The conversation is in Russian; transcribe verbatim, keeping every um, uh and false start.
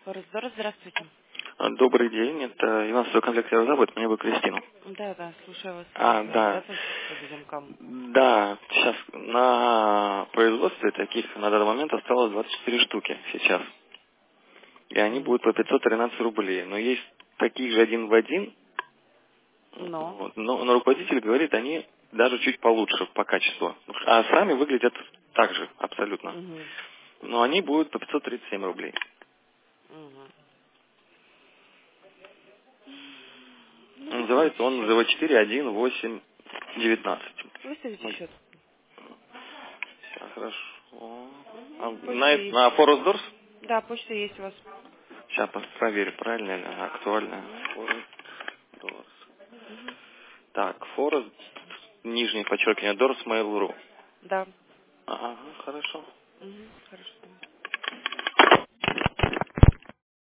Форс-Дор, здравствуйте. А, Добрый день, это Иван Свой комплект зовут, мне бы Кристину. Да, да, слушаю вас. А, да. Рекомендация по видемкам. Да, сейчас на производстве таких на данный момент осталось двадцать четыре штуки сейчас. И они М. будут по пятьсот тринадцать рублей. Но есть таких же один в один, Но. вот, но, но руководитель говорит, они даже чуть получше по качеству. А сами выглядят так же, абсолютно. Мгм. Но они будут по пятьсот тридцать семь рублей. Мгм. Ну, Называется выставите он счет. зэ вэ четыре один восемь девятнадцать. Выставите счет. Сейчас, хорошо. Мгм. А Почта на, есть. на Forest Doors? Да, почта есть у вас. Сейчас проверю, правильно ли, актуально. Мгм. Forest Doors. Мгм. Так, Forest, нижнее подчеркивание, Doors Mail.ru. Да. Ага, хорошо. Мгм. Хорошо.